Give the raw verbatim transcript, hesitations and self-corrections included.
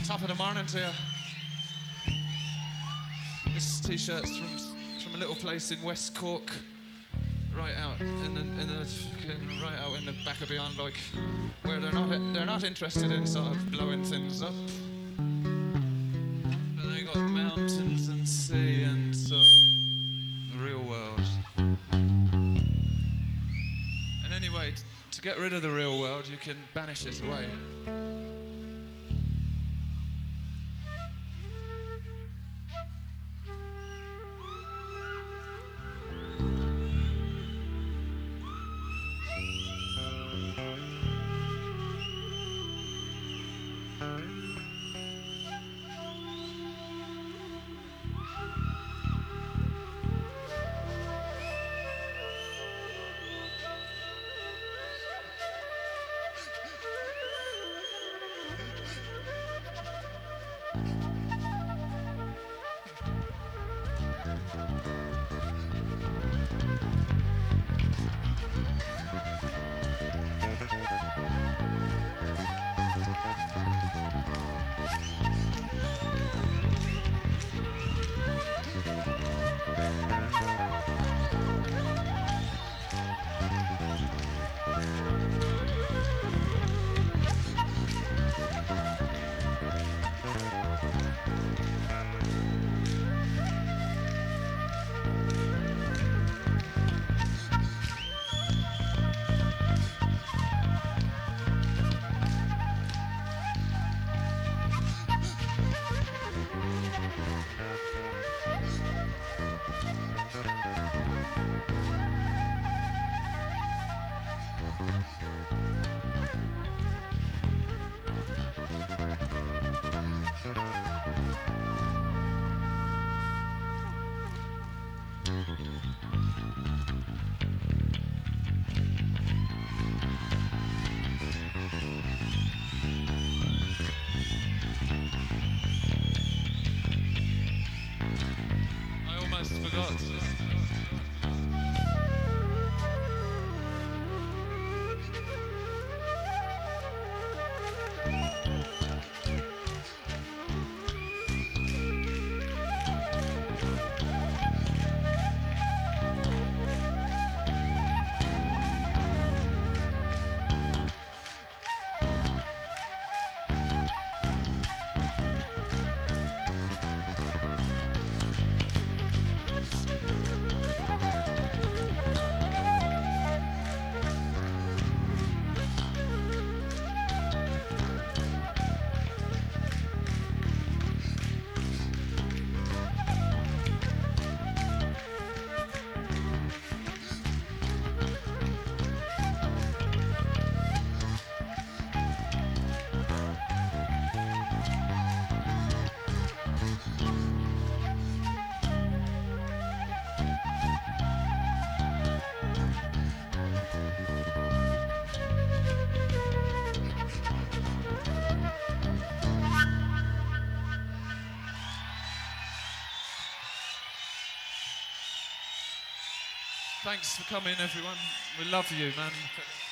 Top of the morning to you. This t-shirt's from from a little place in West Cork, right out in the, in the fucking right out in the back of beyond, like where they're not they're not interested in sort of blowing things up. But they got mountains and sea and sort of the real world. And anyway, t- to get rid of the real world, you can banish it away. I almost forgot. Thanks for coming, everyone. We love you, man.